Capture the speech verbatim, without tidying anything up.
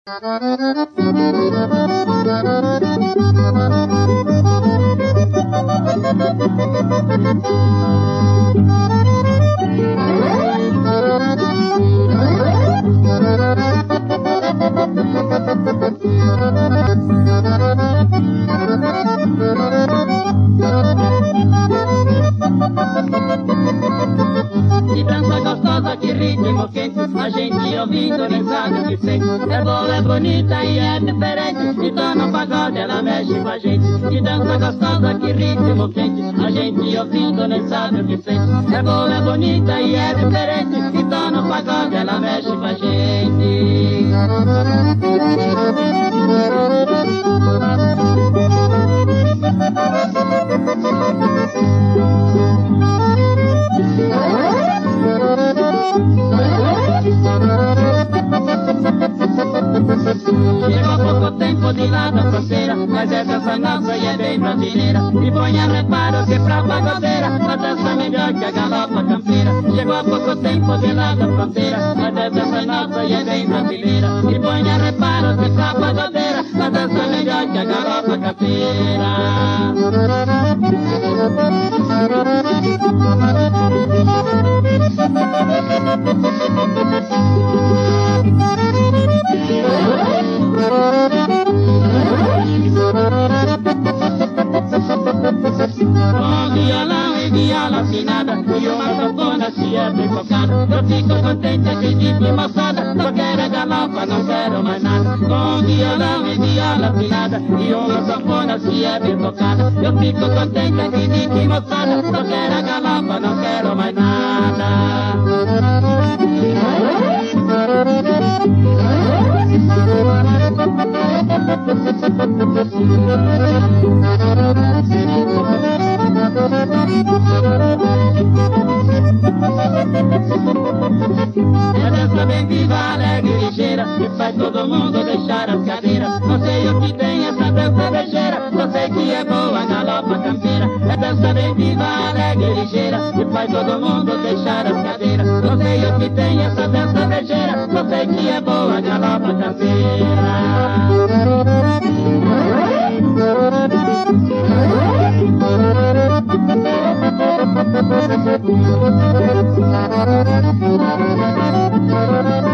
Que dança gostosa, que ritmo quente, a gente ouvindo nem sabe o que sente. É boa, é bonita e é diferente, então no pagode ela mexe com a gente. Que dança gostosa, que ritmo quente, a gente ouvindo nem sabe o que sente. É boa, é bonita e é diferente, então no pagode ela mexe com a gente. Chegou há pouco tempo de lá da fronteira, mas é dança nossa e é bem brasileira. E ponha reparo que pra pagodeira, a dança melhor que a galopa campeira. Chegou há pouco tempo de lá da fronteira, mas é dança nossa e é bem brasileira. E ponha reparo que pra pagodeira, a dança melhor que a galopa campeira. Com violão e viola afinada e uma sanfona se é bem focada, eu fico contente, acredito, moçada, só quero galopa, não quero mais nada. Com violão e viola afinada e uma sanfona se é bem focada, eu fico contente, acredito, moçada, só quero galopa, não quero mais nada. É dança bem viva, alegre e ligeira, que faz todo mundo deixar as cadeiras. Não sei o que tem essa dança ligeira, só sei que é boa a galopa campeira. É dança bem viva, alegre e ligeira, que faz todo mundo deixar as cadeiras. Não sei o que tem essa dança ligeira, só sei que é boa a galopa campeira. Thank you.